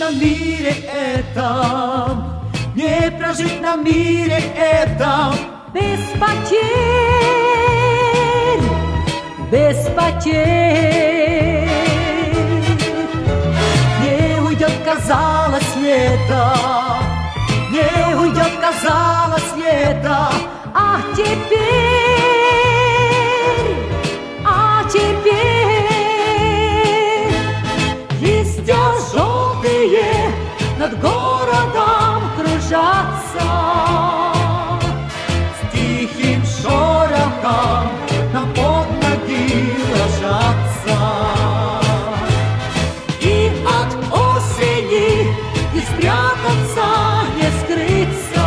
на мире этом, не прожить на мире этом без потерь, без потерь. Не уйдет, казалось, лето, не уйдет, казалось, лето, а теперь листья желтые над городом кружатся, с тихим шорохом нам под ноги ложатся. И от осени не спрятаться, не скрыться.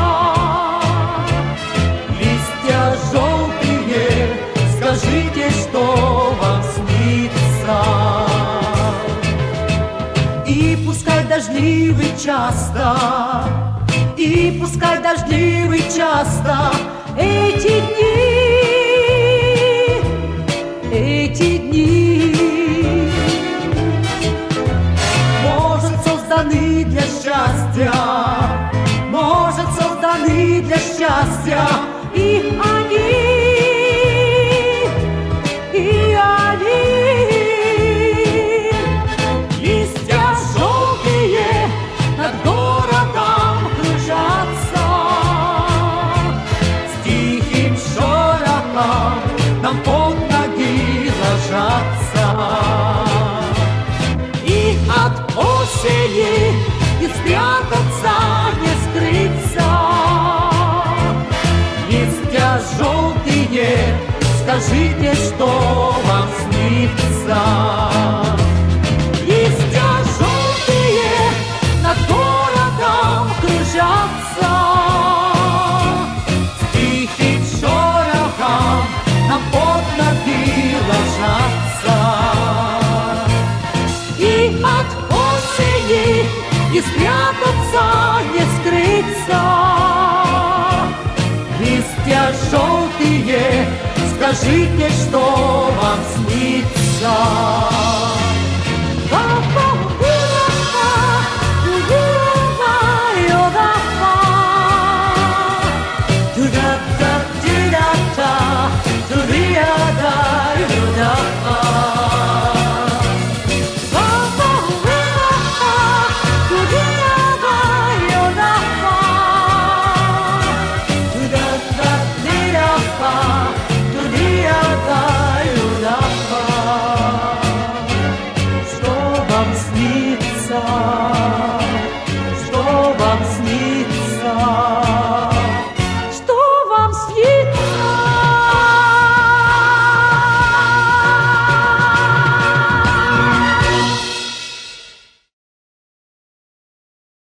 Листья желтые, скажите, что вам снится. И пускай дождливый часто, и пускай дождливый часто эти дни, может, созданы для счастья, может, созданы для счастья, и они. Листья желтые над городом кружатся, с тихим шорохом нам под ноги ложатся. И от осени не спрятаться, не скрыться. Листья желтые, скажите, что вам снится. Листья желтые над городом кружатся, с тихим шорохом нам под ноги ложатся. И от осени не спрятаться, не скрыться. Листья желтые, скажите, что вам снится. Bye.